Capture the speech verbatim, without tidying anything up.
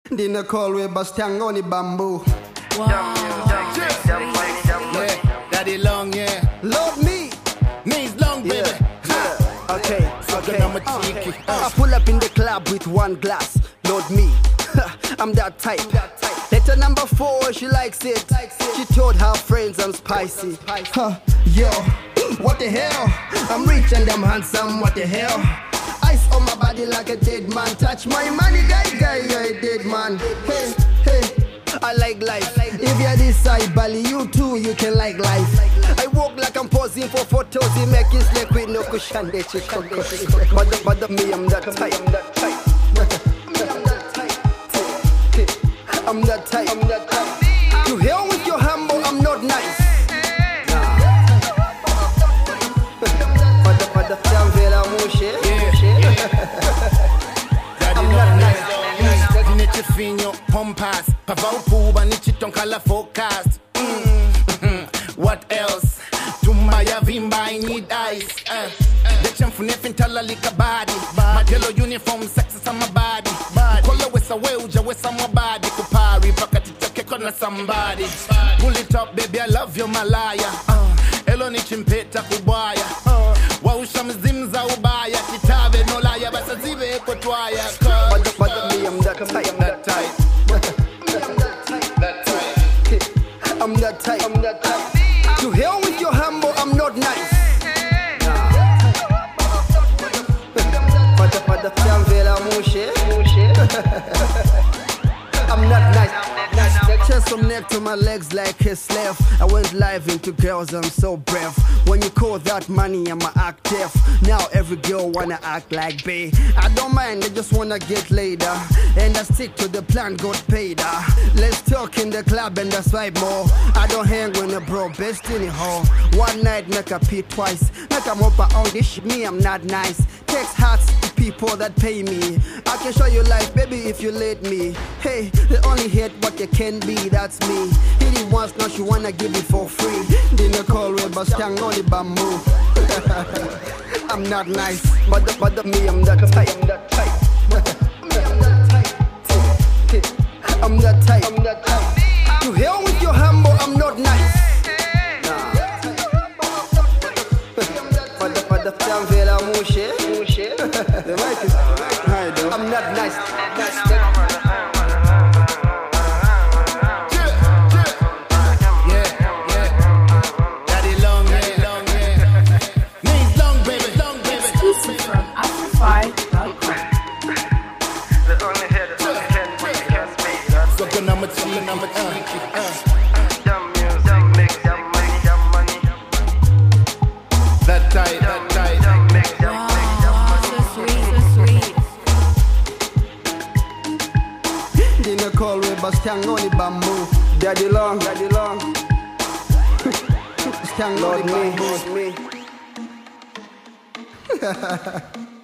Dinner call with Bastian on the bamboo. Wow. Yeah, daddy long, yeah. Love me. Knees long, baby. Yeah. Yeah. Okay, okay. I'm a cheeky. Uh. I pull up in the club with one glass. Lord me. I'm that type. Letter number four, she likes it. She told her friends I'm spicy. Huh, yo, what the hell? I'm rich and I'm handsome, what the hell? Ice on my body like a dead man. Touch my money, guy, guy, you're a dead man. Hey, hey, I like life. If you're this side, Bali, you too, you can like life. I walk like I'm posing for photos. You make it slick with no cushion. But the, but the me, I'm that type. I'm that type. I'm that type. I'm that type. To hell with your humble, I'm not nice. Pada pada tiang vela mushe. I'm not nice. Niche finyo pompas, pavau puba niche tonkala forecast. What else? Tumaya vimba, I need ice. Uh, uh, the champ nefin tala lika body. Matelo uniform, sexes on my body. Kola wesa weuja wesa my body. Kupari pakati take kona somebody. Pull it up, baby, I love you, Malaya. Uh, elo ni chimpeta kubaya. Uh, wausha mzimza ubaya. Kitabe no laya, basa zive eko twaya. But but me, I'm that type. I'm that type. That type. I'm that type. I'm that type. To hell with your humble, I'm not nice. Pada pada tiang vela mushe. I'm not nice. Chest from neck to my legs like a slave. I went live into girls, I'm so brave. When you call that money, I'ma act deaf. Now every girl wanna act like bae. I don't mind, they just wanna get later. And I stick to the plan, got paid. Uh. Let's talk in the club and that's vibe more. I don't hang with a bro, best in the hall. One night, make a pee twice. Make a mop on this shit, me, I'm not nice. Text hearts to people that pay me. I can show you life, baby, if you let me. Hey, they only hate what you can be, that's me. Hit it once, now she wanna give it for free. Dinner call with Bastian on the bamboo. I'm not nice, but the, but the me, I'm that type. I'm that type. I'm that type. I'm that type. To hell with your humble, I'm not nice. Nah. Pada pada tiang vela mushe. The mic is high though. I'm not nice. Number two, number two, uh. That tight, that tight. Wow, so sweet, so sweet. Dinner call with Bastian on the bamboo. Daddy long, daddy long. Bastian on the bamboo.